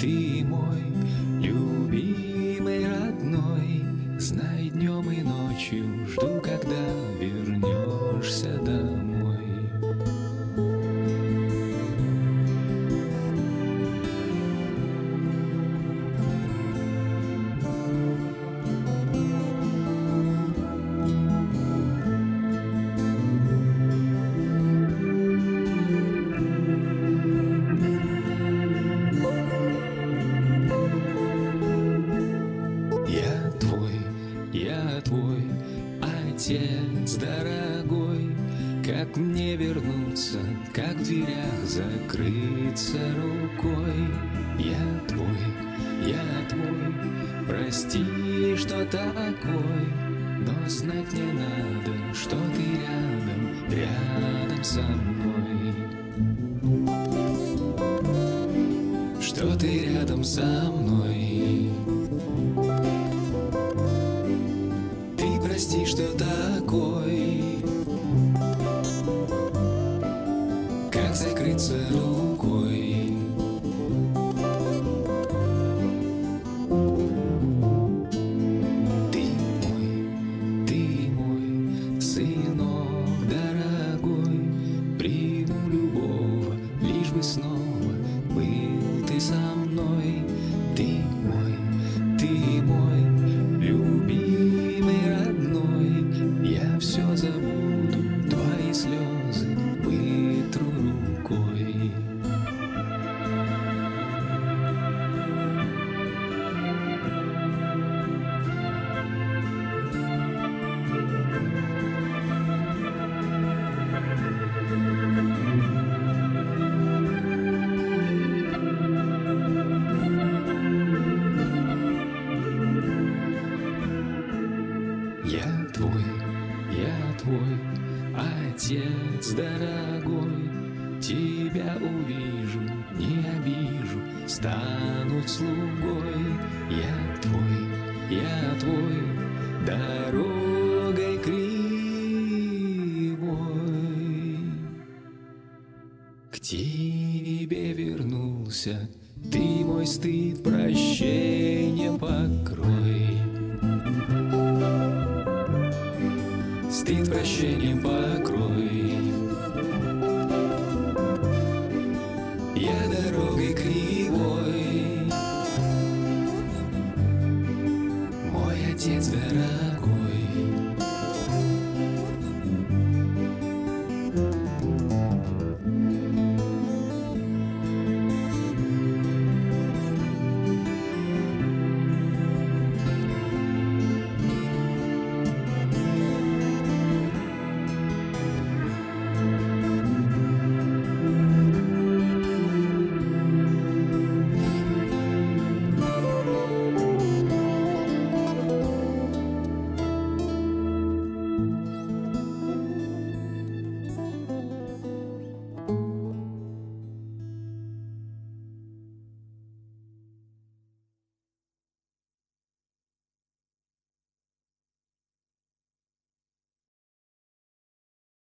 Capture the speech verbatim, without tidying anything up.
ты мой любимый родной. Знай, днем и ночью жду, когда вернешься домой. Я твой отец дорогой, как мне вернуться, как в дверях закрыться рукой. Я твой, я твой, прости, что такой, но знать не надо, что ты рядом, рядом со мной. Что ты рядом со мной. Прости, что такой, как закрыться рукой. Ты мой, ты мой сынок дорогой, приму любого, лишь бы снова был ты со мной. Ты мой, ты мой любимый родной, я все забуду, твои слезы вытру рукой. Я твой, я твой отец дорогой, тебя увижу, не обижу, стану слугой. Я твой, я твой, дорогой кривой к тебе вернулся, ты мой стыд прощением покрой. Стыд прощением покрой.